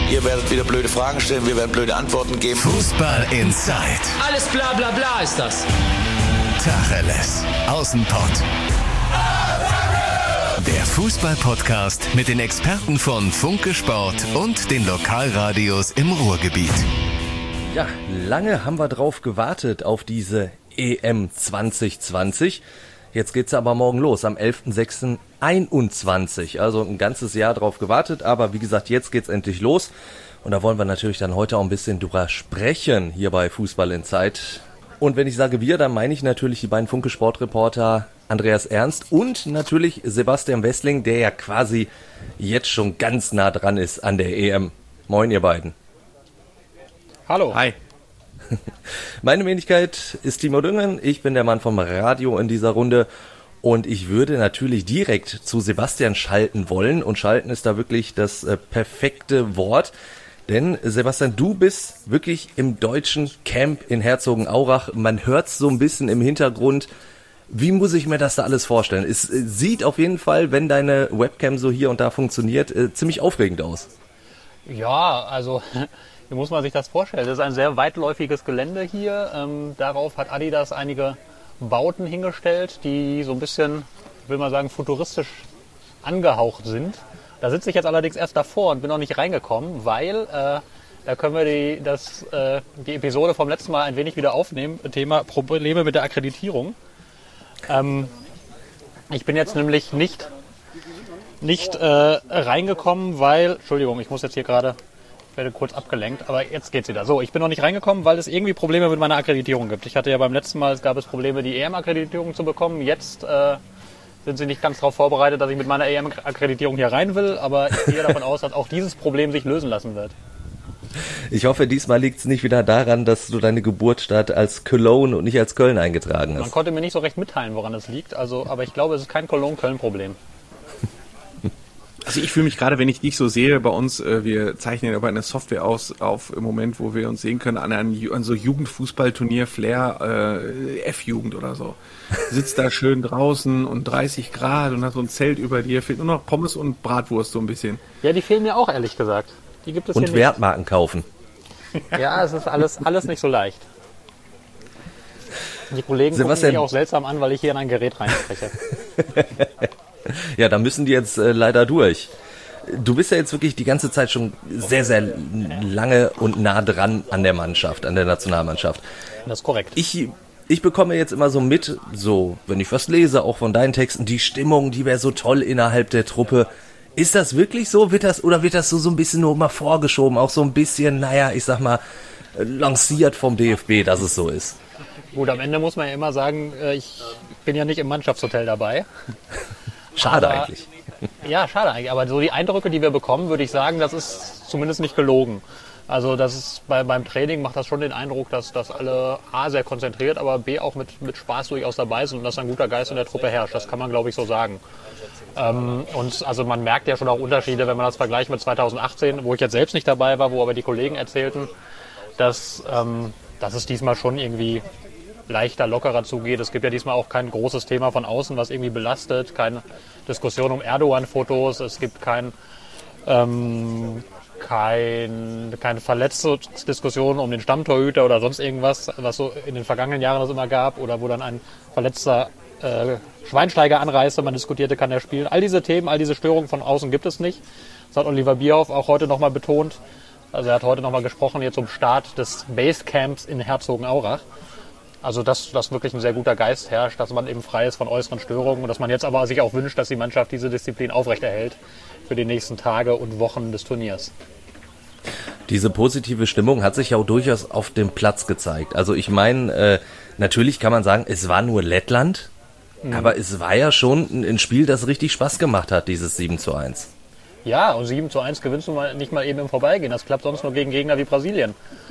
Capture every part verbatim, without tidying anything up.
Ihr werdet wieder blöde Fragen stellen, wir werden blöde Antworten geben. Fußball Inside. Alles bla bla bla ist das. Tacheles. Außenpott. Der Fußball-Podcast mit den Experten von Funke Sport und den Lokalradios im Ruhrgebiet. Ja, lange haben wir drauf gewartet auf diese E M zwanzig zwanzig. Jetzt geht's aber morgen los, am elften sechsten einundzwanzig. Also ein ganzes Jahr drauf gewartet, aber wie gesagt, jetzt geht's endlich los. Und da wollen wir natürlich dann heute auch ein bisschen drüber sprechen, hier bei Fußball Inside. Und wenn ich sage wir, dann meine ich natürlich die beiden Funke-Sport-Reporter Andreas Ernst und natürlich Sebastian Wessling, der ja quasi jetzt schon ganz nah dran ist an der E M. Moin, ihr beiden. Hallo. Hi. Meine Wenigkeit ist Timo Düngen, ich bin der Mann vom Radio in dieser Runde und ich würde natürlich direkt zu Sebastian schalten wollen und schalten ist da wirklich das äh, perfekte Wort, denn Sebastian, du bist wirklich im deutschen Camp in Herzogenaurach, man hört's so ein bisschen im Hintergrund. Wie muss ich mir das da alles vorstellen? Es äh, sieht auf jeden Fall, wenn deine Webcam so hier und da funktioniert, äh, ziemlich aufregend aus. Ja, also wie muss man sich das vorstellen? Das ist ein sehr weitläufiges Gelände hier. Ähm, darauf hat Adidas einige Bauten hingestellt, die so ein bisschen, ich will mal sagen, futuristisch angehaucht sind. Da sitze ich jetzt allerdings erst davor und bin noch nicht reingekommen, weil äh, da können wir die, das, äh, die Episode vom letzten Mal ein wenig wieder aufnehmen. Thema Probleme mit der Akkreditierung. Ähm, ich bin jetzt nämlich nicht, nicht äh, reingekommen, weil, Entschuldigung, ich muss jetzt hier gerade... Ich werde kurz abgelenkt, aber jetzt geht's wieder. So, ich bin noch nicht reingekommen, weil es irgendwie Probleme mit meiner Akkreditierung gibt. Ich hatte ja beim letzten Mal, es gab es Probleme, die E M-Akkreditierung zu bekommen. Jetzt äh, sind sie nicht ganz darauf vorbereitet, dass ich mit meiner E M-Akkreditierung hier rein will, aber ich gehe davon aus, dass auch dieses Problem sich lösen lassen wird. Ich hoffe, diesmal liegt es nicht wieder daran, dass du deine Geburtsstadt als Cologne und nicht als Köln eingetragen hast. Man konnte mir nicht so recht mitteilen, woran es liegt, also, aber ich glaube, es ist kein Cologne-Köln-Problem. Also ich fühle mich gerade, wenn ich dich so sehe, bei uns, äh, wir zeichnen aber eine Software aus auf im Moment, wo wir uns sehen können, an einem an so Jugendfußballturnier Flair äh, F-Jugend oder so. Sitzt da schön draußen und dreißig Grad und hat so ein Zelt über dir, fehlt nur noch Pommes und Bratwurst so ein bisschen. Ja, die fehlen mir auch, ehrlich gesagt. Die gibt es und hier nicht. Wertmarken kaufen. Ja, es ist alles, alles nicht so leicht. Die Kollegen Sebastian, gucken mich auch seltsam an, weil ich hier in ein Gerät reinspreche. Ja, da müssen die jetzt äh, leider durch. Du bist ja jetzt wirklich die ganze Zeit schon sehr, sehr lange und nah dran an der Mannschaft, an der Nationalmannschaft. Das ist korrekt. Ich, ich bekomme jetzt immer so mit, so, wenn ich was lese, auch von deinen Texten, die Stimmung, die wäre so toll innerhalb der Truppe. Ist das wirklich so? Wird das, oder wird das so, so ein bisschen nur mal vorgeschoben? Auch so ein bisschen, naja, ich sag mal, lanciert vom D F B, dass es so ist? Gut, am Ende muss man ja immer sagen, ich bin ja nicht im Mannschaftshotel dabei. Schade aber, eigentlich. Ja, schade eigentlich. Aber so die Eindrücke, die wir bekommen, würde ich sagen, das ist zumindest nicht gelogen. Also das ist bei, beim Training macht das schon den Eindruck, dass, dass alle A, sehr konzentriert, aber B, auch mit, mit Spaß durchaus dabei sind und dass ein guter Geist in der Truppe herrscht. Das kann man, glaube ich, so sagen. Ähm, und also man merkt ja schon auch Unterschiede, wenn man das vergleicht mit zweitausendachtzehn, wo ich jetzt selbst nicht dabei war, wo aber die Kollegen erzählten, dass, ähm, dass es diesmal schon irgendwie leichter, lockerer zugeht. Es gibt ja diesmal auch kein großes Thema von außen, was irgendwie belastet, keine Diskussion um Erdogan-Fotos, es gibt kein, ähm, kein, keine Verletzungsdiskussion um den Stammtorhüter oder sonst irgendwas, was so in den vergangenen Jahren das immer gab, oder wo dann ein verletzter äh, Schweinsteiger anreist und man diskutierte, kann er spielen. All diese Themen, all diese Störungen von außen gibt es nicht. Das hat Oliver Bierhoff auch heute nochmal betont. Also er hat heute nochmal gesprochen, jetzt zum Start des Basecamps in Herzogenaurach. Also dass, dass wirklich ein sehr guter Geist herrscht, dass man eben frei ist von äußeren Störungen und dass man jetzt aber sich auch wünscht, dass die Mannschaft diese Disziplin aufrechterhält für die nächsten Tage und Wochen des Turniers. Diese positive Stimmung hat sich ja auch durchaus auf dem Platz gezeigt. Also ich meine, äh, natürlich kann man sagen, es war nur Lettland, mhm. aber es war ja schon ein, ein Spiel, das richtig Spaß gemacht hat, dieses sieben zu eins. Ja, und sieben zu eins gewinnst du mal nicht mal eben im Vorbeigehen. Das klappt sonst nur gegen Gegner wie Brasilien.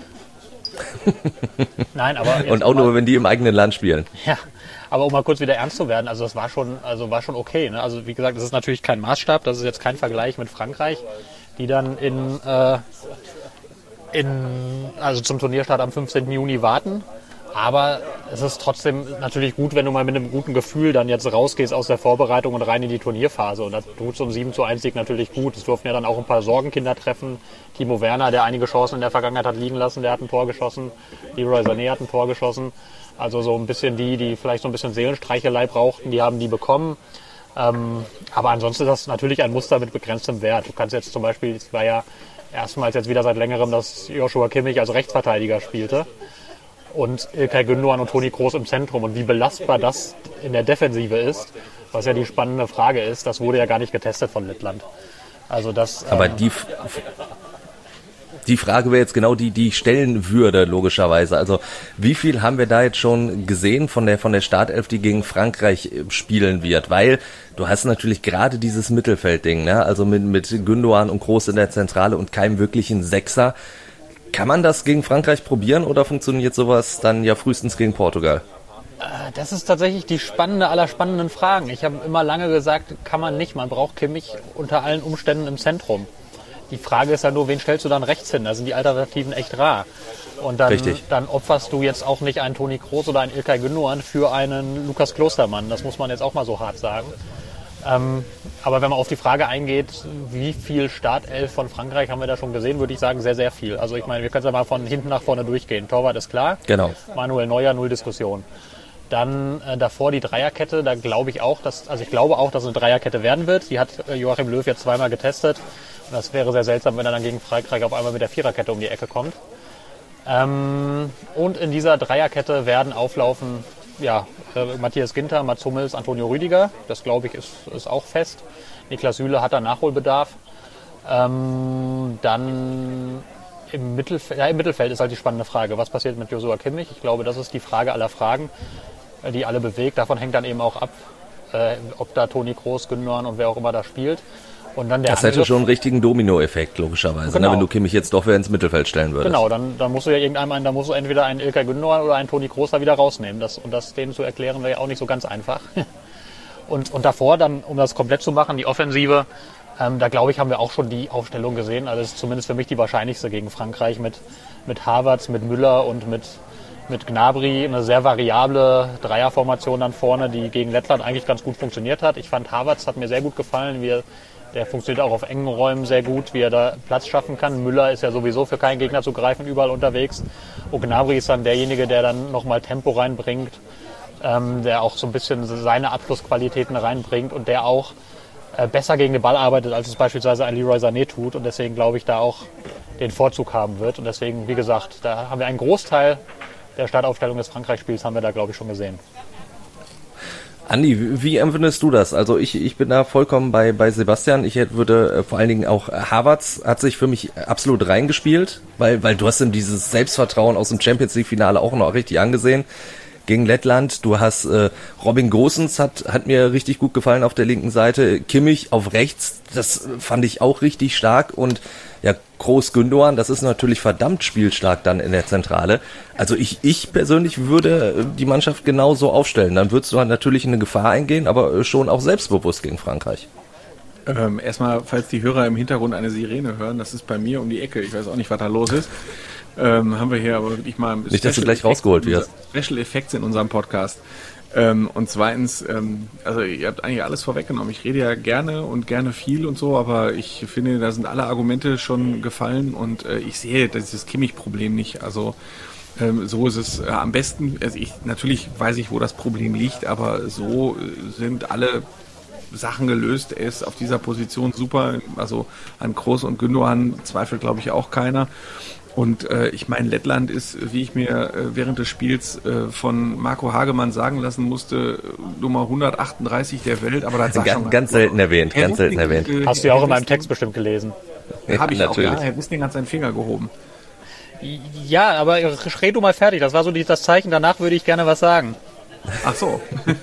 Nein, aber und auch mal, nur, wenn die im eigenen Land spielen. Ja, aber um mal kurz wieder ernst zu werden, also das war schon, also war schon okay. Ne? Also wie gesagt, das ist natürlich kein Maßstab, das ist jetzt kein Vergleich mit Frankreich, die dann in, äh, in also zum Turnierstart am fünfzehnten Juni warten. Aber es ist trotzdem natürlich gut, wenn du mal mit einem guten Gefühl dann jetzt rausgehst aus der Vorbereitung und rein in die Turnierphase. Und da tut so ein sieben zu eins Sieg natürlich gut. Es durften ja dann auch ein paar Sorgenkinder treffen. Timo Werner, der einige Chancen in der Vergangenheit hat liegen lassen, der hat ein Tor geschossen. Leroy Sané hat ein Tor geschossen. Also so ein bisschen die, die vielleicht so ein bisschen Seelenstreichelei brauchten, die haben die bekommen. Ähm, aber ansonsten ist das natürlich ein Muster mit begrenztem Wert. Du kannst jetzt zum Beispiel, es war ja erstmals jetzt wieder seit längerem, dass Joshua Kimmich als Rechtsverteidiger spielte. Und İlkay Gündoğan und Toni Kroos im Zentrum. Und wie belastbar das in der Defensive ist, was ja die spannende Frage ist, das wurde ja gar nicht getestet von Lettland. Also das, Aber ähm, die, die Frage wäre jetzt genau die, die ich stellen würde, logischerweise. Also wie viel haben wir da jetzt schon gesehen von der, von der Startelf, die gegen Frankreich spielen wird? Weil du hast natürlich gerade dieses Mittelfeldding, ne? Also mit, mit Gündoğan und Kroos in der Zentrale und keinem wirklichen Sechser. Kann man das gegen Frankreich probieren oder funktioniert sowas dann ja frühestens gegen Portugal? Das ist tatsächlich die spannende aller spannenden Fragen. Ich habe immer lange gesagt, kann man nicht. Man braucht Kimmich unter allen Umständen im Zentrum. Die Frage ist ja nur, wen stellst du dann rechts hin? Da sind die Alternativen echt rar. Und dann, dann opferst du jetzt auch nicht einen Toni Kroos oder einen İlkay Gündoğan für einen Lukas Klostermann. Das muss man jetzt auch mal so hart sagen. Ähm, aber wenn man auf die Frage eingeht, wie viel Startelf von Frankreich haben wir da schon gesehen, würde ich sagen, sehr, sehr viel. Also ich meine, wir können es ja mal von hinten nach vorne durchgehen. Torwart ist klar. Genau. Manuel Neuer, null Diskussion. Dann äh, davor die Dreierkette, da glaube ich auch, dass, also ich glaube auch, dass es eine Dreierkette werden wird. Die hat äh, Joachim Löw jetzt zweimal getestet. Und das wäre sehr seltsam, wenn er dann gegen Frankreich auf einmal mit der Viererkette um die Ecke kommt. Ähm, und in dieser Dreierkette werden auflaufen, ja, äh, Matthias Ginter, Mats Hummels, Antonio Rüdiger. Das glaube ich ist, ist auch fest. Niklas Süle hat da Nachholbedarf. Ähm, dann im Mittelfeld, ja, im Mittelfeld ist halt die spannende Frage. Was passiert mit Joshua Kimmich? Ich glaube, das ist die Frage aller Fragen, die alle bewegt. Davon hängt dann eben auch ab, äh, ob da Toni Kroos, Gündoğan und wer auch immer da spielt. Und dann der das hätte schon einen richtigen Domino-Effekt, logischerweise, genau. ne, wenn du Kimmich jetzt doch wieder ins Mittelfeld stellen würdest. Genau, dann, dann musst du ja irgendeinmal, dann musst du entweder einen İlkay Gündoğan oder einen Toni Kroos da wieder rausnehmen. Das, und das denen zu erklären, wäre ja auch nicht so ganz einfach. und, und davor dann, um das komplett zu machen, die Offensive, ähm, da glaube ich, haben wir auch schon die Aufstellung gesehen. Also das ist zumindest für mich die wahrscheinlichste gegen Frankreich mit, mit Havertz, mit Müller und mit, mit Gnabry. Eine sehr variable Dreierformation dann vorne, die gegen Lettland eigentlich ganz gut funktioniert hat. Ich fand, Havertz hat mir sehr gut gefallen, wie er Der funktioniert auch auf engen Räumen sehr gut, wie er da Platz schaffen kann. Müller ist ja sowieso für keinen Gegner zu greifen, überall unterwegs. Und Gnabry ist dann derjenige, der dann nochmal Tempo reinbringt, ähm, der auch so ein bisschen seine Abschlussqualitäten reinbringt und der auch äh, besser gegen den Ball arbeitet, als es beispielsweise ein Leroy Sané tut. Und deswegen glaube ich, da auch den Vorzug haben wird. Und deswegen, wie gesagt, da haben wir einen Großteil der Startaufstellung des Frankreich-Spiels, haben wir da, glaube ich, schon gesehen. Andi, wie, wie empfindest du das? Also ich, ich bin da vollkommen bei, bei Sebastian. Ich hätte, würde äh, vor allen Dingen auch äh, Havertz hat sich für mich absolut reingespielt, weil, weil du hast ihm dieses Selbstvertrauen aus dem Champions League Finale auch noch richtig angesehen gegen Lettland. Du hast äh, Robin Gosens hat, hat mir richtig gut gefallen auf der linken Seite. Kimmich auf rechts, das fand ich auch richtig stark und ja, Kroos, Gündoğan, das ist natürlich verdammt spielstark dann in der Zentrale. Also ich, ich persönlich würde die Mannschaft genauso aufstellen. Dann würdest du halt natürlich in eine Gefahr eingehen, aber schon auch selbstbewusst gegen Frankreich. Ähm, erstmal, falls die Hörer im Hintergrund eine Sirene hören, das ist bei mir um die Ecke. Ich weiß auch nicht, was da los ist. Ähm, haben wir hier aber wirklich mal... Nicht, dass du gleich rausgeholt wirst. Special Effects in unserem Podcast. Ähm, und zweitens, ähm, also ihr habt eigentlich alles vorweggenommen. Ich rede ja gerne und gerne viel und so, aber ich finde, da sind alle Argumente schon gefallen und äh, ich sehe dieses Kimmich-Problem nicht. Also ähm, so ist es äh, am besten. Also ich natürlich weiß ich, wo das Problem liegt, aber so äh, sind alle Sachen gelöst. Er ist auf dieser Position super. Also an Kroos und Gündoğan zweifelt, glaube ich, auch keiner. Und äh, ich meine, Lettland ist, wie ich mir äh, während des Spiels äh, von Marco Hagemann sagen lassen musste, Nummer hundertachtunddreißig der Welt. Aber das ganz, schon ganz selten erwähnt, Herr ganz selten erwähnt. Äh, Hast du ja auch in meinem Text bestimmt gelesen. Ja, habe ich natürlich. auch, ja. Herr Wisting hat seinen Finger gehoben. Ja, aber red du mal fertig. Das war so die, das Zeichen. Danach würde ich gerne was sagen. Ach so.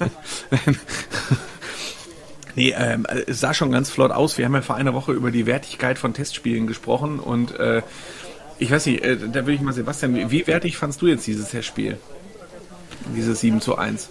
Nee, ähm, es sah schon ganz flott aus. Wir haben ja vor einer Woche über die Wertigkeit von Testspielen gesprochen und äh, ich weiß nicht, äh, da würde ich mal, Sebastian, wie, wie wertig fandst du jetzt dieses Testspiel? Dieses sieben zu eins?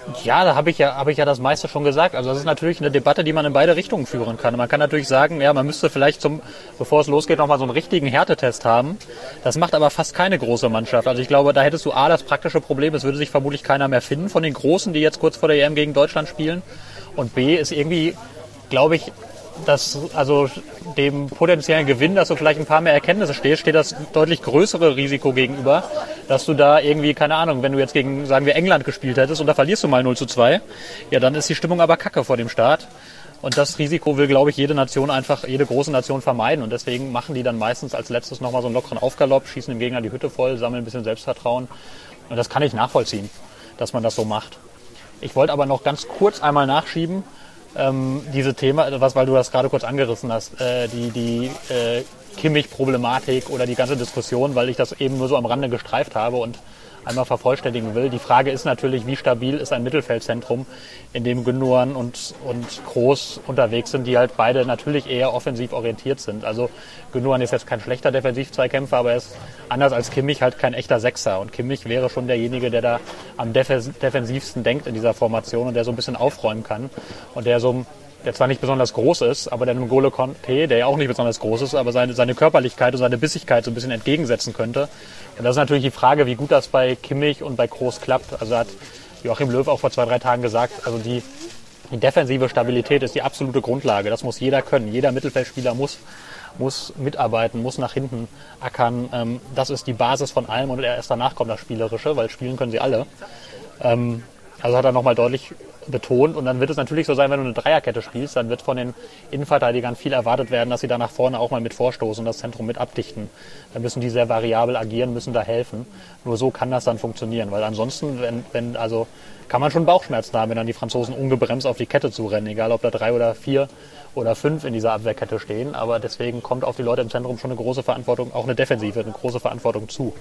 Ja, da habe ich ja, habe ich ja das meiste schon gesagt. Also das ist natürlich eine Debatte, die man in beide Richtungen führen kann. Man kann natürlich sagen, ja, man müsste vielleicht zum, bevor es losgeht, nochmal so einen richtigen Härtetest haben. Das macht aber fast keine große Mannschaft. Also ich glaube, da hättest du A, das praktische Problem, es würde sich vermutlich keiner mehr finden von den Großen, die jetzt kurz vor der E M gegen Deutschland spielen. Und B, ist irgendwie, glaube ich, dass also dem potenziellen Gewinn, dass du vielleicht ein paar mehr Erkenntnisse stehst, steht das deutlich größere Risiko gegenüber, dass du da irgendwie, keine Ahnung, wenn du jetzt gegen, sagen wir, England gespielt hättest und da verlierst du mal null zu zwei, ja, dann ist die Stimmung aber kacke vor dem Start. Und das Risiko will, glaube ich, jede Nation einfach, jede große Nation vermeiden. Und deswegen machen die dann meistens als letztes nochmal so einen lockeren Aufgalopp, schießen dem Gegner die Hütte voll, sammeln ein bisschen Selbstvertrauen. Und das kann ich nachvollziehen, dass man das so macht. Ich wollte aber noch ganz kurz einmal nachschieben, Ähm, diese Thema, was, weil du das gerade kurz angerissen hast, äh, die, die äh, Kimmich-Problematik oder die ganze Diskussion, weil ich das eben nur so am Rande gestreift habe und einmal vervollständigen will. Die Frage ist natürlich, wie stabil ist ein Mittelfeldzentrum, in dem Gündogan und, und Kroos unterwegs sind, die halt beide natürlich eher offensiv orientiert sind. Also Gündogan ist jetzt kein schlechter Defensiv-Zweikämpfer, aber er ist anders als Kimmich halt kein echter Sechser. Und Kimmich wäre schon derjenige, der da am defensivsten denkt in dieser Formation und der so ein bisschen aufräumen kann. Und der so der zwar nicht besonders groß ist, aber der N'Golo Kanté, der ja auch nicht besonders groß ist, aber seine, seine Körperlichkeit und seine Bissigkeit so ein bisschen entgegensetzen könnte. Und das ist natürlich die Frage, wie gut das bei Kimmich und bei Kroos klappt. Also hat Joachim Löw auch vor zwei, drei Tagen gesagt, also die, die defensive Stabilität ist die absolute Grundlage. Das muss jeder können. Jeder Mittelfeldspieler muss, muss mitarbeiten, muss nach hinten ackern. Ähm, das ist die Basis von allem und erst danach kommt das Spielerische, weil spielen können sie alle. Ähm, also hat er nochmal deutlich betont. Und dann wird es natürlich so sein, wenn du eine Dreierkette spielst, dann wird von den Innenverteidigern viel erwartet werden, dass sie da nach vorne auch mal mit vorstoßen und das Zentrum mit abdichten. Dann müssen die sehr variabel agieren, müssen da helfen. Nur so kann das dann funktionieren, weil ansonsten, wenn, wenn also kann man schon Bauchschmerzen haben, wenn dann die Franzosen ungebremst auf die Kette zurennen, egal ob da drei oder vier oder fünf in dieser Abwehrkette stehen. Aber deswegen kommt auf die Leute im Zentrum schon eine große Verantwortung, auch eine Defensive, eine große Verantwortung zu.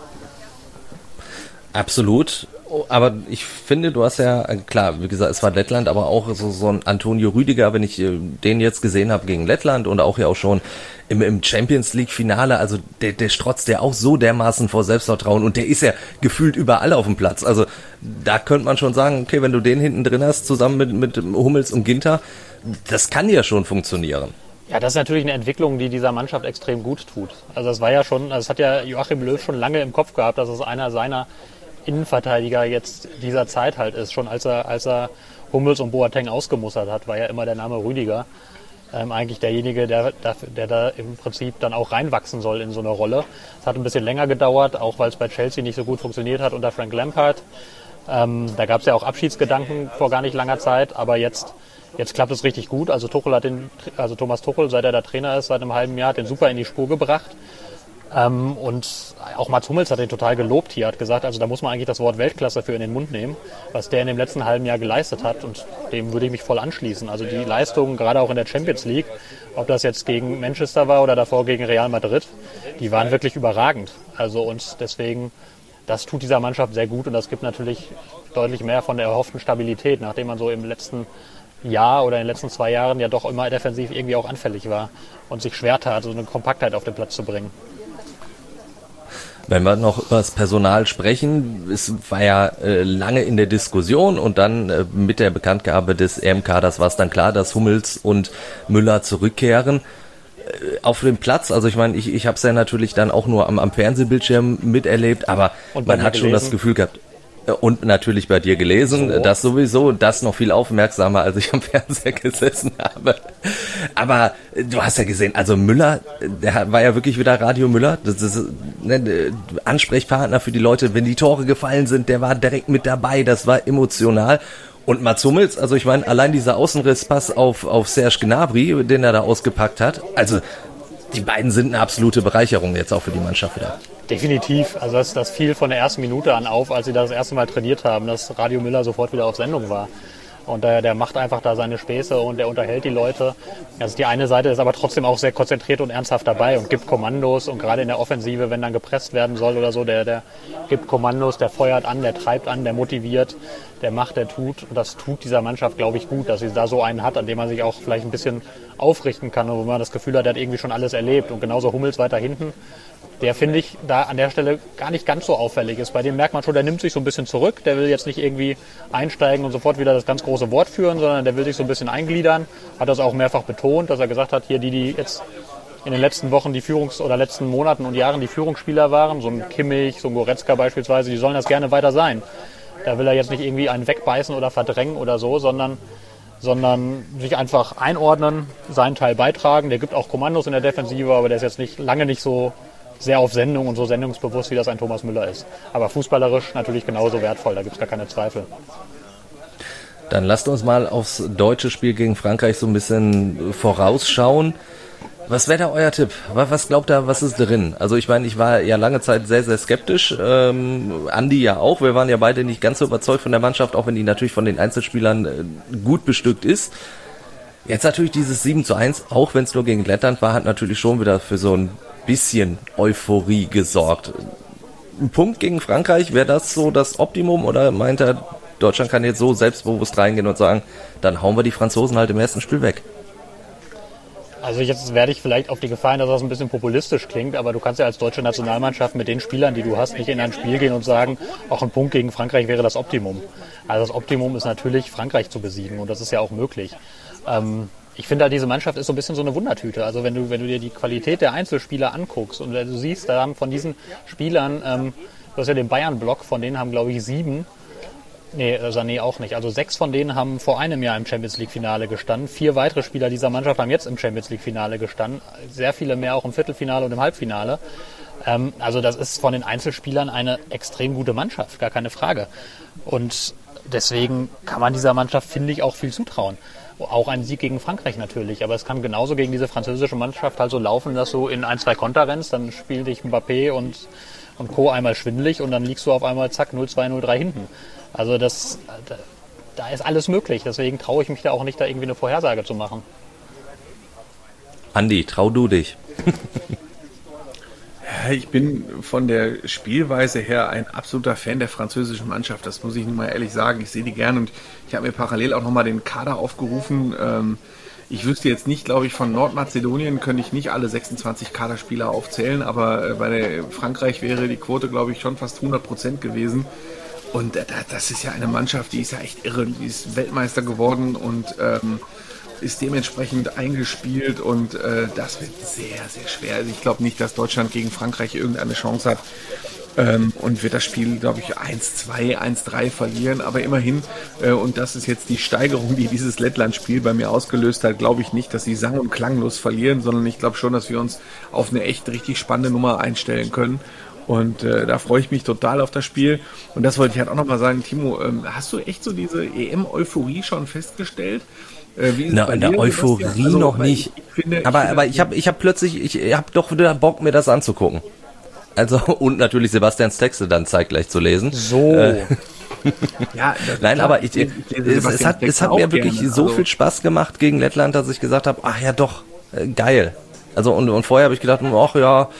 Absolut, aber ich finde, du hast ja, klar, wie gesagt, es war Lettland, aber auch so, so ein Antonio Rüdiger, wenn ich den jetzt gesehen habe gegen Lettland und auch ja auch schon im, im Champions League Finale, also der, der strotzt ja auch so dermaßen vor Selbstvertrauen und der ist ja gefühlt überall auf dem Platz, also da könnte man schon sagen, okay, wenn du den hinten drin hast, zusammen mit, mit Hummels und Ginter, das kann ja schon funktionieren. Ja, das ist natürlich eine Entwicklung, die dieser Mannschaft extrem gut tut. Also das war ja schon, das hat ja Joachim Löw schon lange im Kopf gehabt, dass es einer seiner Innenverteidiger jetzt dieser Zeit halt ist. Schon als er, als er Hummels und Boateng ausgemustert hat, war ja immer der Name Rüdiger ähm, eigentlich derjenige, der, der, der da im Prinzip dann auch reinwachsen soll in so eine Rolle. Es hat ein bisschen länger gedauert, auch weil es bei Chelsea nicht so gut funktioniert hat unter Frank Lampard. Ähm, da gab es ja auch Abschiedsgedanken vor gar nicht langer Zeit, aber jetzt Jetzt klappt es richtig gut. Also Tuchel hat den, also Thomas Tuchel, seit er der Trainer ist, seit einem halben Jahr, hat den super in die Spur gebracht. Ähm, und auch Mats Hummels hat den total gelobt hier, hat gesagt, also da muss man eigentlich das Wort Weltklasse für in den Mund nehmen, was der in dem letzten halben Jahr geleistet hat. Und dem würde ich mich voll anschließen. Also die Leistungen, gerade auch in der Champions League, ob das jetzt gegen Manchester war oder davor gegen Real Madrid, die waren wirklich überragend. Also und deswegen, das tut dieser Mannschaft sehr gut und das gibt natürlich deutlich mehr von der erhofften Stabilität, nachdem man so im letzten Jahr oder in den letzten zwei Jahren ja doch immer defensiv irgendwie auch anfällig war und sich schwer tat, so eine Kompaktheit auf den Platz zu bringen. Wenn wir noch über das Personal sprechen, es war ja äh, lange in der Diskussion und dann äh, mit der Bekanntgabe des E M-Kaders war es dann klar, dass Hummels und Müller zurückkehren. Äh, auf dem Platz, also ich meine, ich, ich habe es ja natürlich dann auch nur am, am Fernsehbildschirm miterlebt, aber man hat schon das Gefühl gehabt, und natürlich bei dir gelesen, so. Das sowieso, das noch viel aufmerksamer, als ich am Fernseher gesessen habe. Aber du hast ja gesehen, also Müller, der war ja wirklich wieder Radio Müller, das ist ne, Ansprechpartner für die Leute, wenn die Tore gefallen sind, der war direkt mit dabei, das war emotional. Und Mats Hummels, also ich meine, allein dieser Außenrisspass auf, auf Serge Gnabry, den er da ausgepackt hat, also die beiden sind eine absolute Bereicherung jetzt auch für die Mannschaft wieder. Definitiv. Also das, das fiel von der ersten Minute an auf, als sie das erste Mal trainiert haben, dass Radio Müller sofort wieder auf Sendung war. Und der, der macht einfach da seine Späße und der unterhält die Leute. Also die eine Seite ist aber trotzdem auch sehr konzentriert und ernsthaft dabei und gibt Kommandos. Und gerade in der Offensive, wenn dann gepresst werden soll oder so, der, der gibt Kommandos, der feuert an, der treibt an, der motiviert, der macht, der tut. Und das tut dieser Mannschaft, glaube ich, gut, dass sie da so einen hat, an dem man sich auch vielleicht ein bisschen aufrichten kann und wo man das Gefühl hat, der hat irgendwie schon alles erlebt. Und genauso Hummels weiter hinten. der, finde ich, da an der Stelle gar nicht ganz so auffällig ist. Bei dem merkt man schon, der nimmt sich so ein bisschen zurück, der will jetzt nicht irgendwie einsteigen und sofort wieder das ganz große Wort führen, sondern der will sich so ein bisschen eingliedern, hat das auch mehrfach betont, dass er gesagt hat, hier die, die jetzt in den letzten Wochen die Führungs- oder letzten Monaten und Jahren die Führungsspieler waren, so ein Kimmich, so ein Goretzka beispielsweise, die sollen das gerne weiter sein. Da will er jetzt nicht irgendwie einen wegbeißen oder verdrängen oder so, sondern sondern sich einfach einordnen, seinen Teil beitragen. Der gibt auch Kommandos in der Defensive, aber der ist jetzt nicht lange nicht so sehr auf Sendung und so sendungsbewusst, wie das ein Thomas Müller ist. Aber fußballerisch natürlich genauso wertvoll, da gibt es gar keine Zweifel. Dann lasst uns mal aufs deutsche Spiel gegen Frankreich so ein bisschen vorausschauen. Was wäre da euer Tipp? Was glaubt ihr, was ist drin? Also ich meine, ich war ja lange Zeit sehr, sehr skeptisch. Ähm, Andi ja auch. Wir waren ja beide nicht ganz so überzeugt von der Mannschaft, auch wenn die natürlich von den Einzelspielern äh, gut bestückt ist. Jetzt natürlich dieses sieben zu eins, auch wenn es nur gegen Lettland war, hat natürlich schon wieder für so ein bisschen Euphorie gesorgt. Ein Punkt gegen Frankreich, wäre das so das Optimum oder meint er, Deutschland kann jetzt so selbstbewusst reingehen und sagen, dann hauen wir die Franzosen halt im ersten Spiel weg? Also jetzt werde ich vielleicht auf die Gefahr hin, dass das ein bisschen populistisch klingt, aber du kannst ja als deutsche Nationalmannschaft mit den Spielern, die du hast, nicht in ein Spiel gehen und sagen, auch ein Punkt gegen Frankreich wäre das Optimum. Also das Optimum ist natürlich, Frankreich zu besiegen und das ist ja auch möglich. Ähm, ich finde halt, diese Mannschaft ist so ein bisschen so eine Wundertüte. Also wenn du, wenn du dir die Qualität der Einzelspieler anguckst und du siehst, da haben von diesen Spielern, ähm, du hast ja den Bayern-Block, von denen haben glaube ich sieben, Nee, Sané auch nicht. Also sechs von denen haben vor einem Jahr im Champions-League-Finale gestanden. Vier weitere Spieler dieser Mannschaft haben jetzt im Champions-League-Finale gestanden. Sehr viele mehr auch im Viertelfinale und im Halbfinale. Ähm, also das ist von den Einzelspielern eine extrem gute Mannschaft, gar keine Frage. Und deswegen kann man dieser Mannschaft, finde ich, auch viel zutrauen. Auch ein Sieg gegen Frankreich natürlich. Aber es kann genauso gegen diese französische Mannschaft halt so laufen, dass du in ein, zwei Konter rennst, dann spielt dich Mbappé und, und Co. einmal schwindelig und dann liegst du auf einmal zack null zwei, null drei hinten. Also das, da, da ist alles möglich. Deswegen traue ich mich da auch nicht, da irgendwie eine Vorhersage zu machen. Andi, trau du dich. Ja, ich bin von der Spielweise her ein absoluter Fan der französischen Mannschaft. Das muss ich nun mal ehrlich sagen. Ich sehe die gern und ich habe mir parallel auch nochmal den Kader aufgerufen. Ähm, ich wüsste jetzt nicht, glaube ich, von Nordmazedonien könnte ich nicht alle sechsundzwanzig Kaderspieler aufzählen, aber bei der Frankreich wäre die Quote, glaube ich, schon fast hundert Prozent gewesen. Und das ist ja eine Mannschaft, die ist ja echt irre, die ist Weltmeister geworden und ähm, ist dementsprechend eingespielt und äh, das wird sehr, sehr schwer. Also ich glaube nicht, dass Deutschland gegen Frankreich irgendeine Chance hat ähm, und wird das Spiel, glaube ich, eins zwei, eins drei verlieren, aber immerhin, äh, und das ist jetzt die Steigerung, die dieses Lettland-Spiel bei mir ausgelöst hat, glaube ich nicht, dass sie sang- und klanglos verlieren, sondern ich glaube schon, dass wir uns auf eine echt richtig spannende Nummer einstellen können. Und äh, da freue ich mich total auf das Spiel. Und das wollte ich halt auch nochmal sagen, Timo, ähm, hast du echt so diese E M-Euphorie schon festgestellt? Äh, wie ist Na, es bei in der dir, Euphorie also, noch nicht. Ich, ich finde, aber ich aber finde, ich habe ich hab plötzlich, ich habe doch wieder Bock, mir das anzugucken. Also und natürlich Sebastians Texte dann zeitgleich zu lesen. So. Äh, ja, das, Nein, klar, aber ich, ich, ich es, es hat, es hat mir wirklich gerne. so also, viel Spaß gemacht gegen Lettland, dass ich gesagt habe, ach ja doch, äh, geil. Also und, und vorher habe ich gedacht, ach ja,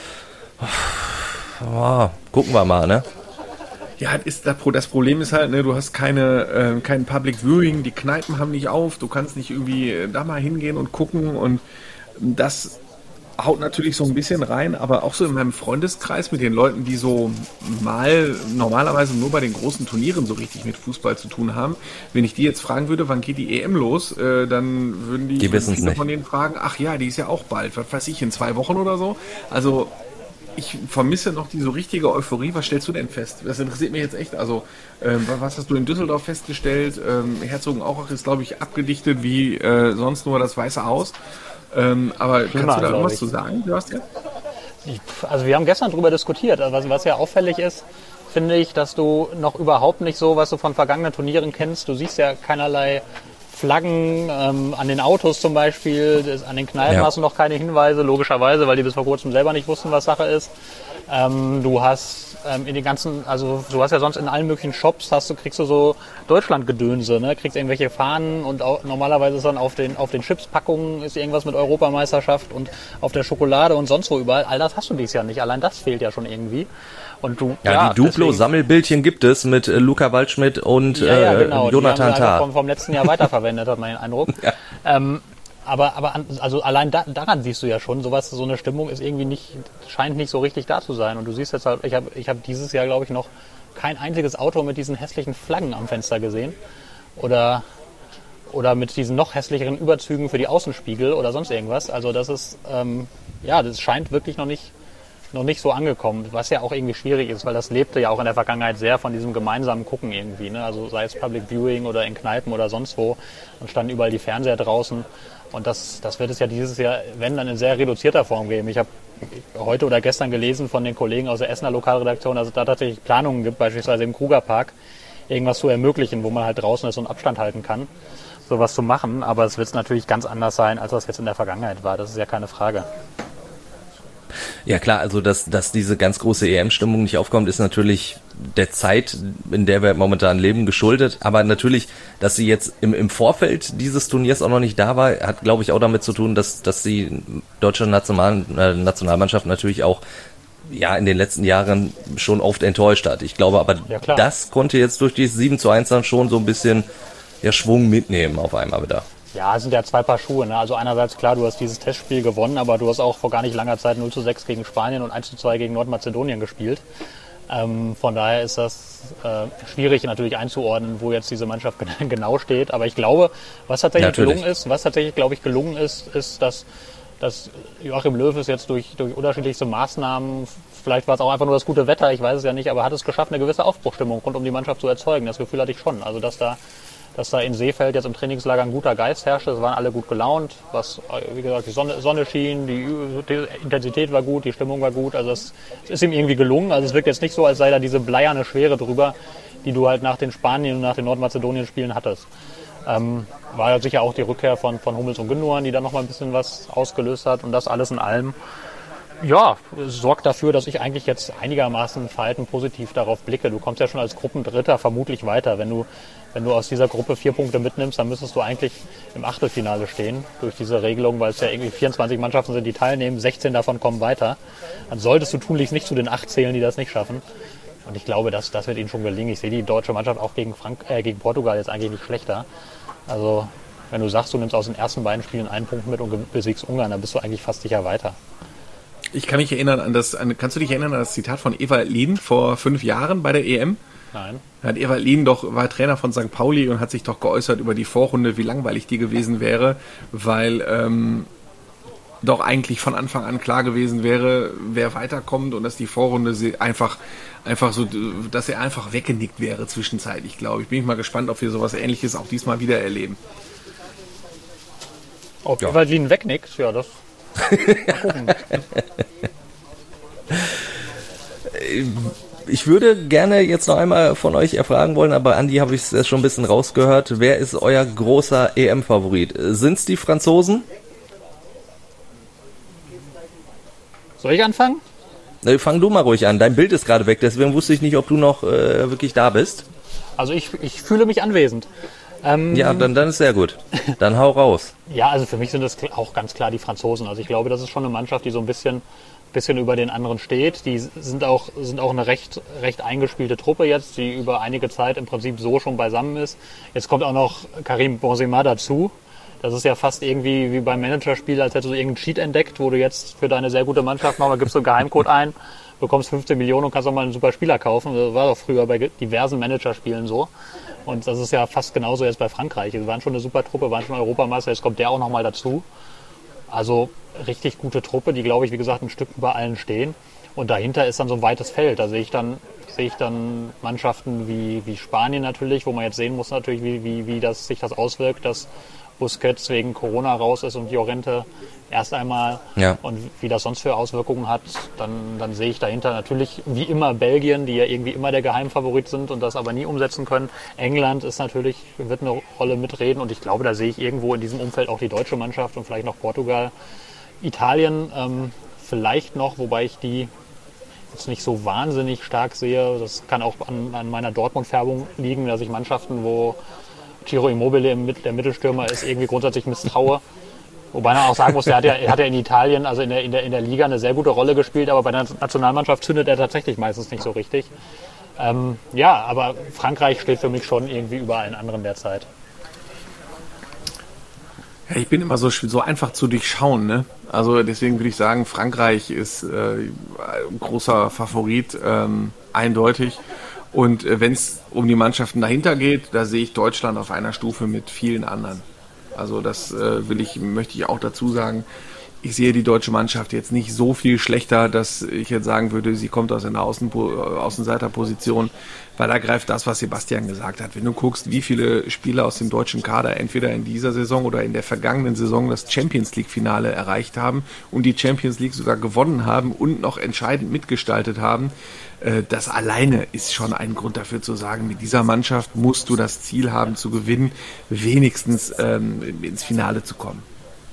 oh, gucken wir mal, ne? Ja, ist das, das Problem ist halt, ne, du hast keine, äh, kein Public Viewing, die Kneipen haben nicht auf, du kannst nicht irgendwie äh, da mal hingehen und gucken und das haut natürlich so ein bisschen rein, aber auch so in meinem Freundeskreis mit den Leuten, die so mal normalerweise nur bei den großen Turnieren so richtig mit Fußball zu tun haben, wenn ich die jetzt fragen würde, wann geht die E M los, äh, dann würden die, die wissen es nicht. Von denen fragen, ach ja, die ist ja auch bald, was weiß ich, in zwei Wochen oder so. Also ich vermisse noch diese richtige Euphorie. Was stellst du denn fest? Das interessiert mich jetzt echt. Also, ähm, was hast du in Düsseldorf festgestellt? Ähm, Herzogenaurach ist, glaube ich, abgedichtet wie äh, sonst nur das Weiße Haus. Ähm, aber Schlimmer, kannst du da irgendwas ich. zu sagen, Sebastian? Also wir haben gestern drüber diskutiert. Also was, was ja auffällig ist, finde ich, dass du noch überhaupt nicht so, was du von vergangenen Turnieren kennst. Du siehst ja keinerlei Flaggen ähm, an den Autos zum Beispiel, das, an den Kneipen ja. Hast du noch keine Hinweise, logischerweise, weil die bis vor kurzem selber nicht wussten, was Sache ist. Ähm, du hast ähm, in den ganzen, also du hast ja sonst in allen möglichen Shops, hast du, kriegst du so Deutschlandgedönse, ne? Kriegst irgendwelche Fahnen und auch, normalerweise ist dann auf den, auf den Chipspackungen ist irgendwas mit Europameisterschaft und auf der Schokolade und sonst wo überall. All das hast du dieses Jahr nicht, allein das fehlt ja schon irgendwie. Und du, ja, ja, die Duplo-Sammelbildchen gibt es mit äh, Luca Waldschmidt und ja, ja, äh, genau. Jonathan die haben Tah. Vom, vom letzten Jahr weiterverwendet, hat man den Eindruck. Ja. Ähm, Aber, aber an, also allein da, daran siehst du ja schon, sowas, so eine Stimmung ist irgendwie nicht, scheint nicht so richtig da zu sein. Und du siehst jetzt halt, ich habe ich hab dieses Jahr, glaube ich, noch kein einziges Auto mit diesen hässlichen Flaggen am Fenster gesehen. Oder, oder mit diesen noch hässlicheren Überzügen für die Außenspiegel oder sonst irgendwas. Also das ist, ähm, ja, das scheint wirklich noch nicht, noch nicht so angekommen, was ja auch irgendwie schwierig ist, weil das lebte ja auch in der Vergangenheit sehr von diesem gemeinsamen Gucken irgendwie, ne? Also sei es Public Viewing oder in Kneipen oder sonst wo, dann standen überall die Fernseher draußen und das, das wird es ja dieses Jahr, wenn, dann in sehr reduzierter Form geben. Ich habe heute oder gestern gelesen von den Kollegen aus der Essener Lokalredaktion, dass es da tatsächlich Planungen gibt, beispielsweise im Krugerpark, irgendwas zu ermöglichen, wo man halt draußen ist und Abstand halten kann, sowas zu machen, aber es wird natürlich ganz anders sein, als das jetzt in der Vergangenheit war, das ist ja keine Frage. Ja klar, also dass, dass diese ganz große E M-Stimmung nicht aufkommt, ist natürlich der Zeit, in der wir momentan leben, geschuldet. Aber natürlich, dass sie jetzt im, im Vorfeld dieses Turniers auch noch nicht da war, hat, glaube ich, auch damit zu tun, dass, dass die deutsche National, äh, Nationalmannschaft natürlich auch ja in den letzten Jahren schon oft enttäuscht hat. Ich glaube aber, ja, das konnte jetzt durch die sieben zu eins dann schon so ein bisschen ja, Schwung mitnehmen auf einmal wieder. Ja, es sind ja zwei Paar Schuhe. Ne? Also einerseits, klar, du hast dieses Testspiel gewonnen, aber du hast auch vor gar nicht langer Zeit null zu sechs gegen Spanien und eins zu zwei gegen Nordmazedonien gespielt. Ähm, von daher ist das äh, schwierig natürlich einzuordnen, wo jetzt diese Mannschaft genau steht. Aber ich glaube, was tatsächlich natürlich gelungen ist, was tatsächlich, glaube ich, gelungen ist, ist, dass, dass Joachim Löw es jetzt durch, durch unterschiedlichste Maßnahmen, vielleicht war es auch einfach nur das gute Wetter, ich weiß es ja nicht, aber hat es geschafft, eine gewisse Aufbruchstimmung rund um die Mannschaft zu erzeugen. Das Gefühl hatte ich schon. Also, dass da dass da in Seefeld jetzt im Trainingslager ein guter Geist herrschte. Es waren alle gut gelaunt. Was, wie gesagt, die Sonne, Sonne schien, die, die Intensität war gut, die Stimmung war gut. Also es, es ist ihm irgendwie gelungen. Also es wirkt jetzt nicht so, als sei da diese bleierne Schwere drüber, die du halt nach den Spanien- und nach den Nordmazedonien-Spielen hattest. Ähm, war ja sicher auch die Rückkehr von, von Hummels und Gündogan, die da nochmal ein bisschen was ausgelöst hat. Und das alles in allem, ja, sorgt dafür, dass ich eigentlich jetzt einigermaßen verhalten positiv darauf blicke. Du kommst ja schon als Gruppendritter vermutlich weiter. Wenn du, wenn du aus dieser Gruppe vier Punkte mitnimmst, dann müsstest du eigentlich im Achtelfinale stehen durch diese Regelung, weil es ja irgendwie vierundzwanzig Mannschaften sind, die teilnehmen, sechzehn davon kommen weiter. Dann solltest du tunlichst nicht zu den acht zählen, die das nicht schaffen. Und ich glaube, das, das wird ihnen schon gelingen. Ich sehe die deutsche Mannschaft auch gegen, Frank- äh, gegen Portugal jetzt eigentlich nicht schlechter. Also wenn du sagst, du nimmst aus den ersten beiden Spielen einen Punkt mit und besiegst Ungarn, dann bist du eigentlich fast sicher weiter. Ich kann mich erinnern an das, an, kannst du dich erinnern an das Zitat von Ewald Lien vor fünf Jahren bei der E M? Nein. Da hat Ewald Lien doch, war Trainer von Sankt Pauli und hat sich doch geäußert über die Vorrunde, wie langweilig die gewesen wäre, weil ähm, doch eigentlich von Anfang an klar gewesen wäre, wer weiterkommt und dass die Vorrunde sie einfach, einfach so, dass er einfach weggenickt wäre zwischenzeitlich, glaube ich. Bin ich mal gespannt, ob wir sowas Ähnliches auch diesmal wieder erleben. Ob ja. Ewald Lien wegnickt? Ja, das mal gucken. Ich würde gerne jetzt noch einmal von euch erfragen wollen, aber Andi habe ich es schon ein bisschen rausgehört. Wer ist euer großer E M-Favorit? Sind es die Franzosen? Soll ich anfangen? Na, fang du mal ruhig an. Dein Bild ist gerade weg, deswegen wusste ich nicht, ob du noch äh, wirklich da bist. Also ich, ich fühle mich anwesend. Ähm, ja, dann, dann ist sehr gut. Dann hau raus. Ja, also für mich sind das auch ganz klar die Franzosen. Also ich glaube, das ist schon eine Mannschaft, die so ein bisschen, bisschen über den anderen steht. Die sind auch, sind auch eine recht, recht eingespielte Truppe jetzt, die über einige Zeit im Prinzip so schon beisammen ist. Jetzt kommt auch noch Karim Benzema dazu. Das ist ja fast irgendwie wie beim Managerspiel, als hättest du irgendeinen Cheat entdeckt, wo du jetzt für deine sehr gute Mannschaft nochmal gibst du einen Geheimcode ein, bekommst fünfzehn Millionen und kannst auch mal einen super Spieler kaufen. Das war doch früher bei diversen Managerspielen so. Und das ist ja fast genauso jetzt bei Frankreich. Sie waren schon eine super Truppe, waren schon Europameister, jetzt kommt der auch nochmal dazu. Also richtig gute Truppe, die, glaube ich, wie gesagt, ein Stück über allen stehen. Und dahinter ist dann so ein weites Feld. Da sehe ich dann, sehe ich dann Mannschaften wie, wie Spanien natürlich, wo man jetzt sehen muss natürlich, wie, wie, wie das, sich das auswirkt, dass Busquets wegen Corona raus ist und Llorente erst einmal ja. Und wie das sonst für Auswirkungen hat, dann, dann sehe ich dahinter natürlich wie immer Belgien, die ja irgendwie immer der Geheimfavorit sind und das aber nie umsetzen können. England ist natürlich, wird eine Rolle mitreden und ich glaube, da sehe ich irgendwo in diesem Umfeld auch die deutsche Mannschaft und vielleicht noch Portugal. Italien ähm, vielleicht noch, wobei ich die jetzt nicht so wahnsinnig stark sehe. Das kann auch an, an meiner Dortmund-Färbung liegen, dass ich Mannschaften, wo Ciro Immobile der Mittelstürmer ist, irgendwie grundsätzlich misstraue. Wobei man auch sagen muss, er hat ja, er hat ja in Italien, also in der, in, der, in der Liga eine sehr gute Rolle gespielt, aber bei der Nationalmannschaft zündet er tatsächlich meistens nicht so richtig. Ähm, ja, aber Frankreich steht für mich schon irgendwie über allen anderen derzeit. Ja, ich bin immer so, so einfach zu durchschauen, ne? Also deswegen würde ich sagen, Frankreich ist äh, großer Favorit, ähm, eindeutig. Und äh, wenn es um die Mannschaften dahinter geht, da sehe ich Deutschland auf einer Stufe mit vielen anderen. Also das äh, will ich, möchte ich auch dazu sagen. Ich sehe die deutsche Mannschaft jetzt nicht so viel schlechter, dass ich jetzt sagen würde, sie kommt aus einer Außenpo- Außenseiterposition, weil da greift das, was Sebastian gesagt hat. Wenn du guckst, wie viele Spieler aus dem deutschen Kader entweder in dieser Saison oder in der vergangenen Saison das Champions League-Finale erreicht haben und die Champions League sogar gewonnen haben und noch entscheidend mitgestaltet haben, äh, das alleine ist schon ein Grund dafür zu sagen, mit dieser Mannschaft musst du das Ziel haben zu gewinnen, wenigstens ähm, ins Finale zu kommen.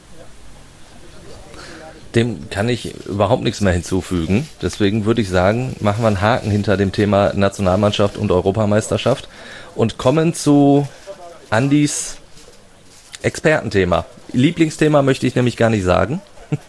Dem kann ich überhaupt nichts mehr hinzufügen. Deswegen würde ich sagen, machen wir einen Haken hinter dem Thema Nationalmannschaft und Europameisterschaft und kommen zu Andys Expertenthema. Lieblingsthema möchte ich nämlich gar nicht sagen.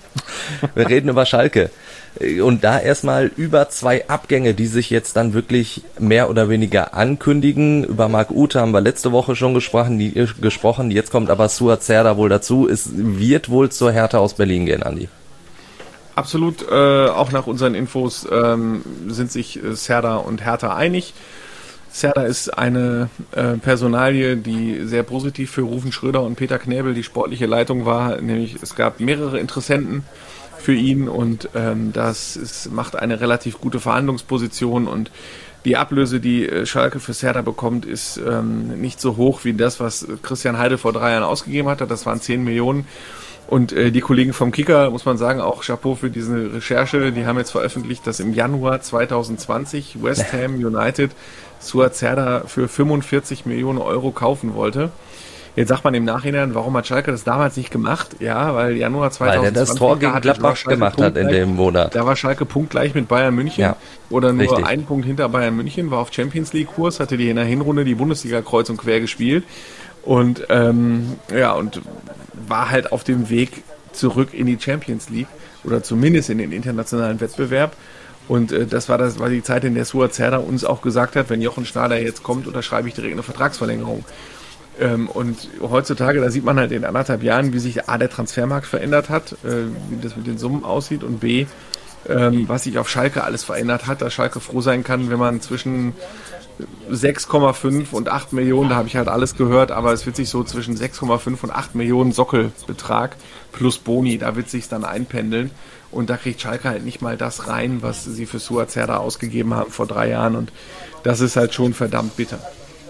Wir reden über Schalke. Und da erstmal über zwei Abgänge, die sich jetzt dann wirklich mehr oder weniger ankündigen. Über Marc Uth haben wir letzte Woche schon gesprochen. Die, gesprochen. Jetzt kommt aber Suat Serdar wohl dazu. Es wird wohl zur Hertha aus Berlin gehen, Andi. Absolut, äh, auch nach unseren Infos ähm, sind sich äh, Serdar und Hertha einig. Serdar ist eine äh, Personalie, die sehr positiv für Ruven Schröder und Peter Knäbel die sportliche Leitung war, nämlich es gab mehrere Interessenten für ihn und ähm, das ist, macht eine relativ gute Verhandlungsposition und die Ablöse, die äh, Schalke für Serdar bekommt, ist ähm, nicht so hoch wie das, was Christian Heide vor drei Jahren ausgegeben hatte. Das waren zehn Millionen. Und äh, die Kollegen vom Kicker, muss man sagen, auch Chapeau für diese Recherche, die haben jetzt veröffentlicht, dass im Januar zwanzig zwanzig West Ham United Suat Serdar für fünfundvierzig Millionen Euro kaufen wollte. Jetzt sagt man im Nachhinein, warum hat Schalke das damals nicht gemacht? Ja, weil Januar zwanzig zwanzig... Weil er das Tor gegen Gladbach gemacht hat in dem Monat. Da war Schalke punktgleich mit Bayern München. Ja, oder nur richtig. einen Punkt hinter Bayern München, war auf Champions League Kurs, hatte die in der Hinrunde die Bundesliga kreuz und quer gespielt. Und ähm, ja, und war halt auf dem Weg zurück in die Champions League oder zumindest in den internationalen Wettbewerb. Und äh, das war das war die Zeit, in der Suat Serdar uns auch gesagt hat, wenn Jochen Schneider jetzt kommt, unterschreibe ich direkt eine Vertragsverlängerung. Ähm, und heutzutage, da sieht man halt in anderthalb Jahren, wie sich A, der Transfermarkt verändert hat, äh, wie das mit den Summen aussieht und B, ähm, was sich auf Schalke alles verändert hat, dass Schalke froh sein kann, wenn man zwischen sechs Komma fünf und acht Millionen, da habe ich halt alles gehört, aber es wird sich so zwischen sechs Komma fünf und acht Millionen Sockelbetrag plus Boni, da wird sich dann einpendeln und da kriegt Schalke halt nicht mal das rein, was sie für Suat Serdar ausgegeben haben vor drei Jahren und das ist halt schon verdammt bitter.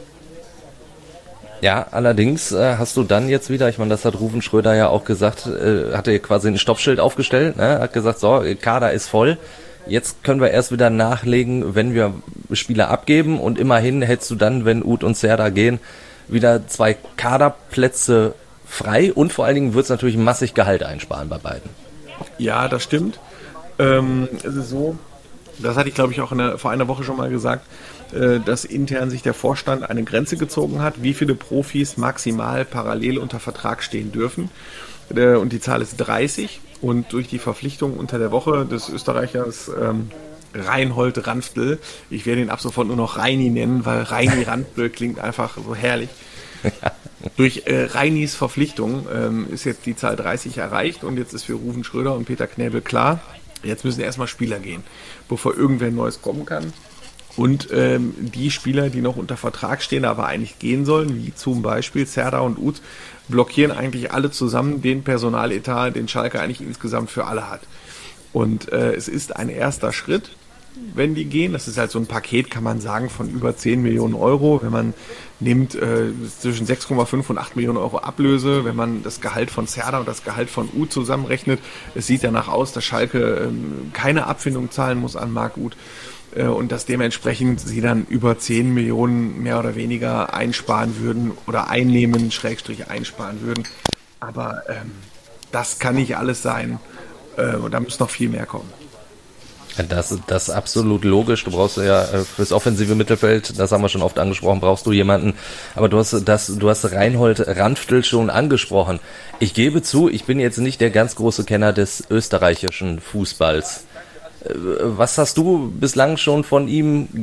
Ja, allerdings äh, hast du dann jetzt wieder, ich meine, das hat Ruven Schröder ja auch gesagt, äh, hat er quasi ein Stoppschild aufgestellt, ne? Hat gesagt, so, Kader ist voll. Jetzt können wir erst wieder nachlegen, wenn wir Spieler abgeben und immerhin hättest du dann, wenn Uth und Serdar gehen, wieder zwei Kaderplätze frei und vor allen Dingen wird es natürlich massig Gehalt einsparen bei beiden. Ja, das stimmt. Ähm, es ist so, das hatte ich glaube ich auch in der, vor einer Woche schon mal gesagt, äh, dass intern sich der Vorstand eine Grenze gezogen hat, wie viele Profis maximal parallel unter Vertrag stehen dürfen. Äh, und die Zahl ist dreißig. Und durch die Verpflichtung unter der Woche des Österreichers ähm, Reinhold Ranftl, ich werde ihn ab sofort nur noch Reini nennen, weil Reini Ranftl klingt einfach so herrlich. Durch äh, Reinis Verpflichtung ähm, ist jetzt die Zahl dreißig erreicht und jetzt ist für Ruven Schröder und Peter Knäbel klar, jetzt müssen erstmal Spieler gehen, bevor irgendwer Neues kommen kann. Und ähm, die Spieler, die noch unter Vertrag stehen, aber eigentlich gehen sollen, wie zum Beispiel Serdar und Uth, blockieren eigentlich alle zusammen den Personaletat, den Schalke eigentlich insgesamt für alle hat. Und äh, es ist ein erster Schritt, wenn die gehen. Das ist halt so ein Paket, kann man sagen, von über zehn Millionen Euro. Wenn man nimmt äh, zwischen sechs Komma fünf und acht Millionen Euro Ablöse, wenn man das Gehalt von Serdar und das Gehalt von Uth zusammenrechnet, es sieht danach aus, dass Schalke ähm, keine Abfindung zahlen muss an Marc Uth. Und dass dementsprechend sie dann über zehn Millionen mehr oder weniger einsparen würden oder einnehmen, Schrägstrich einsparen würden. Aber ähm, das kann nicht alles sein. Äh, und da muss noch viel mehr kommen. Das, das ist absolut logisch. Du brauchst ja fürs offensive Mittelfeld, das haben wir schon oft angesprochen, brauchst du jemanden. Aber du hast das, du hast Reinhold Ranftl schon angesprochen. Ich gebe zu, ich bin jetzt nicht der ganz große Kenner des österreichischen Fußballs. Was hast du bislang schon von ihm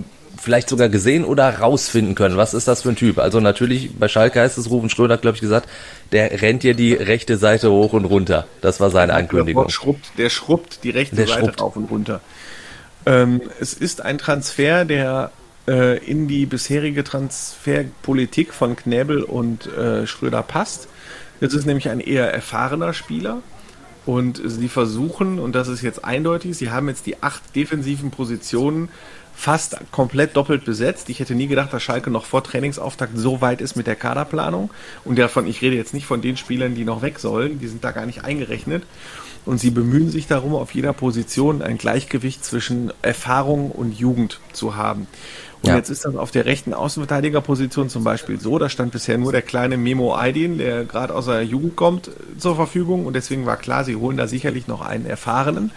vielleicht sogar gesehen oder rausfinden können? Was ist das für ein Typ? Also natürlich, bei Schalke heißt es, Ruven Schröder hat, glaube ich, gesagt, der rennt dir die rechte Seite hoch und runter. Das war seine Ankündigung. Der schrubbt, der schrubbt die rechte der Seite schrubbt. rauf und runter. Ähm, es ist ein Transfer, der äh, in die bisherige Transferpolitik von Knäbel und äh, Schröder passt. Es ist nämlich ein eher erfahrener Spieler. Und sie versuchen, und das ist jetzt eindeutig, sie haben jetzt die acht defensiven Positionen fast komplett doppelt besetzt. Ich hätte nie gedacht, dass Schalke noch vor Trainingsauftakt so weit ist mit der Kaderplanung. Und davon, ich rede jetzt nicht von den Spielern, die noch weg sollen, die sind da gar nicht eingerechnet. Und sie bemühen sich darum, auf jeder Position ein Gleichgewicht zwischen Erfahrung und Jugend zu haben. Und ja. Jetzt ist das auf der rechten Außenverteidigerposition zum Beispiel so, da stand bisher nur der kleine Memo Aydin, der gerade aus der Jugend kommt, zur Verfügung. Und deswegen war klar, sie holen da sicherlich noch einen Erfahrenen.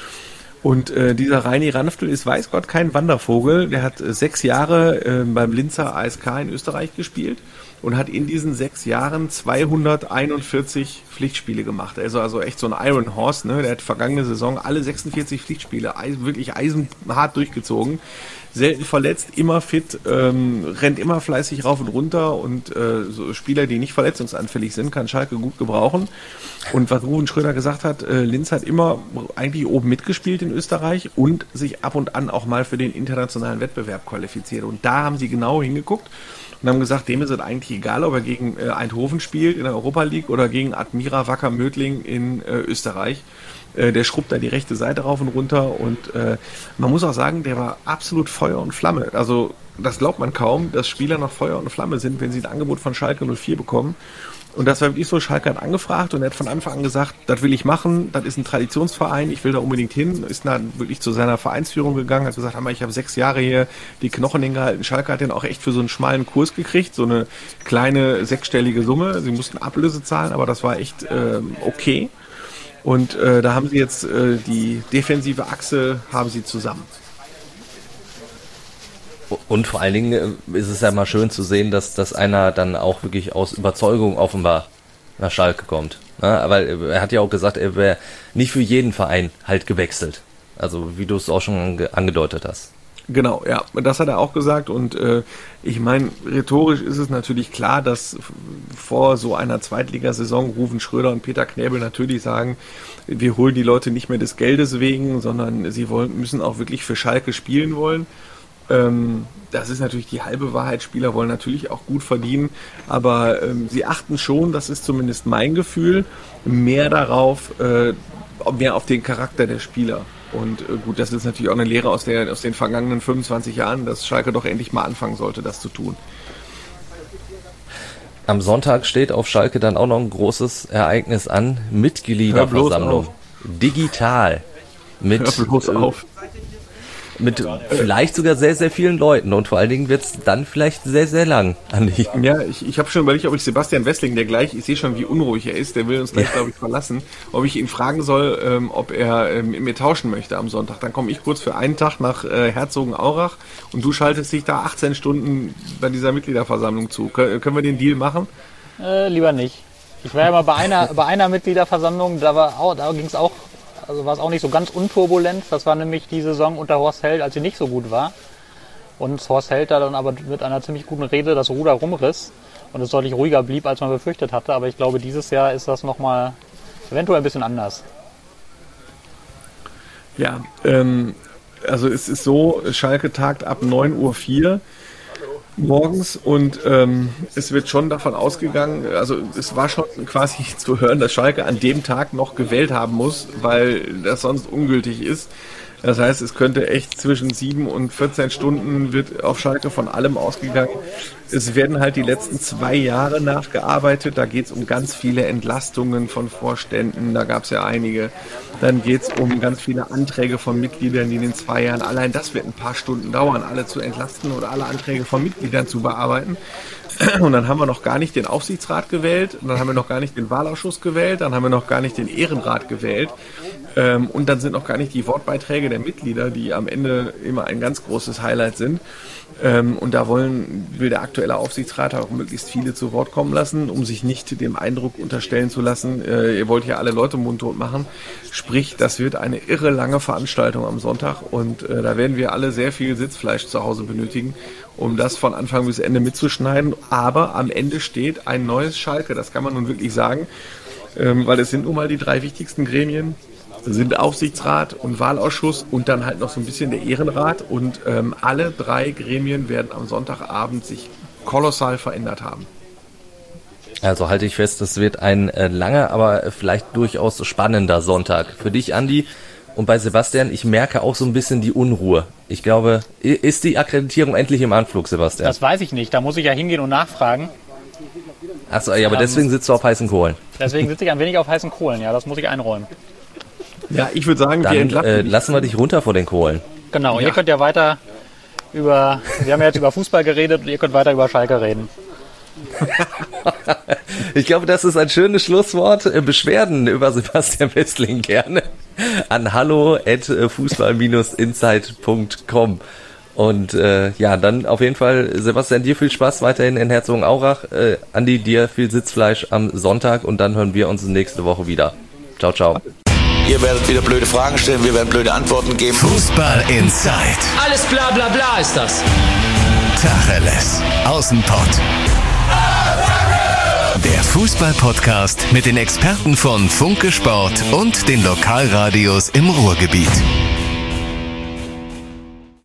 Und äh, dieser Reini Ranftl ist, weiß Gott, kein Wandervogel. Der hat äh, sechs Jahre äh, beim Linzer A S K in Österreich gespielt und hat in diesen sechs Jahren zweihunderteinundvierzig Pflichtspiele gemacht. Also also echt so ein Iron Horse, ne? Der hat vergangene Saison alle sechsundvierzig Pflichtspiele eis, wirklich eisenhart durchgezogen. Selten verletzt, immer fit, ähm, rennt immer fleißig rauf und runter und äh, so Spieler, die nicht verletzungsanfällig sind, kann Schalke gut gebrauchen. Und was Ruven Schröder gesagt hat, äh, Linz hat immer eigentlich oben mitgespielt in Österreich und sich ab und an auch mal für den internationalen Wettbewerb qualifiziert. Und da haben sie genau hingeguckt und haben gesagt, dem ist es eigentlich egal, ob er gegen äh, Eindhoven spielt in der Europa League oder gegen Admira Wacker Mödling in äh, Österreich. Der schrubbt da die rechte Seite rauf und runter und äh, man muss auch sagen, der war absolut Feuer und Flamme. Also das glaubt man kaum, dass Spieler noch Feuer und Flamme sind, wenn sie ein Angebot von Schalke null vier bekommen. Und das war wirklich so, Schalke hat angefragt und er hat von Anfang an gesagt, das will ich machen, das ist ein Traditionsverein, ich will da unbedingt hin. Ist dann wirklich zu seiner Vereinsführung gegangen, hat gesagt, ich habe sechs Jahre hier die Knochen hingehalten. Schalke hat den auch echt für so einen schmalen Kurs gekriegt, so eine kleine sechsstellige Summe. Sie mussten Ablöse zahlen, aber das war echt äh, okay. Und äh, da haben sie jetzt äh, die defensive Achse haben sie zusammen. Und vor allen Dingen ist es ja mal schön zu sehen, dass, dass einer dann auch wirklich aus Überzeugung offenbar nach Schalke kommt. Ne? Aber er hat ja auch gesagt, er wäre nicht für jeden Verein halt gewechselt. Also wie du es auch schon ange- angedeutet hast. Genau, ja, das hat er auch gesagt und äh, ich meine, rhetorisch ist es natürlich klar, dass vor so einer Zweitligasaison Ruven Schröder und Peter Knäbel natürlich sagen, wir holen die Leute nicht mehr des Geldes wegen, sondern sie wollen, müssen auch wirklich für Schalke spielen wollen. Ähm, das ist natürlich die halbe Wahrheit, Spieler wollen natürlich auch gut verdienen, aber ähm, sie achten schon, das ist zumindest mein Gefühl, mehr darauf, äh, mehr auf den Charakter der Spieler. Und äh, gut, das ist natürlich auch eine Lehre aus, der, aus den vergangenen fünfundzwanzig Jahren, dass Schalke doch endlich mal anfangen sollte, das zu tun. Am Sonntag steht auf Schalke dann auch noch ein großes Ereignis an, Mitgliederversammlung. Digital. Mit, Hör bloß auf. Mit vielleicht sogar sehr, sehr vielen Leuten und vor allen Dingen wird es dann vielleicht sehr, sehr lang, Andi. Ja, ich, ich habe schon überlegt, ob ich Sebastian Wessling, der gleich, ich sehe schon, wie unruhig er ist, der will uns gleich, ja. glaube ich, verlassen, ob ich ihn fragen soll, ähm, ob er ähm, mit mir tauschen möchte am Sonntag. Dann komme ich kurz für einen Tag nach äh, Herzogenaurach und du schaltest dich da achtzehn Stunden bei dieser Mitgliederversammlung zu. Kön- können wir den Deal machen? Äh, lieber nicht. Ich war ja mal bei einer, bei einer Mitgliederversammlung, da, war auch, da ging es auch, also war es auch nicht so ganz unturbulent. Das war nämlich die Saison unter Horst Held, als sie nicht so gut war. Und Horst Held da dann aber mit einer ziemlich guten Rede das Ruder rumriss und es deutlich ruhiger blieb, als man befürchtet hatte. Aber ich glaube, dieses Jahr ist das nochmal eventuell ein bisschen anders. Ja, ähm, also es ist so, Schalke tagt ab neun Uhr vier morgens und ähm, es wird schon davon ausgegangen, also es war schon quasi zu hören, dass Schalke an dem Tag noch gewählt haben muss, weil das sonst ungültig ist. Das heißt, es könnte echt zwischen sieben und vierzehn Stunden wird auf Schalke von allem ausgegangen. Es werden halt die letzten zwei Jahre nachgearbeitet. Da geht es um ganz viele Entlastungen von Vorständen. Da gab es ja einige. Dann geht es um ganz viele Anträge von Mitgliedern, die in den zwei Jahren, allein das wird ein paar Stunden dauern, alle zu entlasten oder alle Anträge von Mitgliedern zu bearbeiten. Und dann haben wir noch gar nicht den Aufsichtsrat gewählt. Und dann haben wir noch gar nicht den Wahlausschuss gewählt. Dann haben wir noch gar nicht den Ehrenrat gewählt. Ähm, und dann sind noch gar nicht die Wortbeiträge der Mitglieder, die am Ende immer ein ganz großes Highlight sind. Ähm, und da wollen, will der aktuelle Aufsichtsrat auch möglichst viele zu Wort kommen lassen, um sich nicht dem Eindruck unterstellen zu lassen, äh, ihr wollt hier alle Leute mundtot machen. Sprich, das wird eine irre lange Veranstaltung am Sonntag und äh, da werden wir alle sehr viel Sitzfleisch zu Hause benötigen, um das von Anfang bis Ende mitzuschneiden. Aber am Ende steht ein neues Schalke, das kann man nun wirklich sagen, ähm, weil es sind nun mal die drei wichtigsten Gremien, sind Aufsichtsrat und Wahlausschuss und dann halt noch so ein bisschen der Ehrenrat und ähm, alle drei Gremien werden am Sonntagabend sich kolossal verändert haben. Also halte ich fest, es wird ein äh, langer, aber vielleicht durchaus spannender Sonntag für dich, Andi. Und bei Sebastian, ich merke auch so ein bisschen die Unruhe. Ich glaube, ist die Akkreditierung endlich im Anflug, Sebastian? Das weiß ich nicht, da muss ich ja hingehen und nachfragen. Achso, ja, aber ähm, deswegen sitzt du auf heißen Kohlen. Deswegen sitze ich ein wenig auf heißen Kohlen, ja, das muss ich einräumen. Ja, ich würde sagen, Dann wir entlassen äh, lassen wir dich runter vor den Kohlen. Genau, Ja. ihr könnt ja weiter über, wir haben ja jetzt über Fußball geredet und ihr könnt weiter über Schalke reden. Ich glaube, das ist ein schönes Schlusswort. Äh, Beschwerden über Sebastian Westling gerne an hallo at fußball Bindestrich insight punkt com. Und äh, ja, dann auf jeden Fall, Sebastian, dir viel Spaß weiterhin in Herzogenaurach. Äh, Andi, dir viel Sitzfleisch am Sonntag und dann hören wir uns nächste Woche wieder. Ciao, ciao. Ihr werdet wieder blöde Fragen stellen, wir werden blöde Antworten geben. Fußball Inside. Alles bla bla bla ist das. Tacheles. Außenpott. Der Fußball-Podcast mit den Experten von Funke Sport und den Lokalradios im Ruhrgebiet.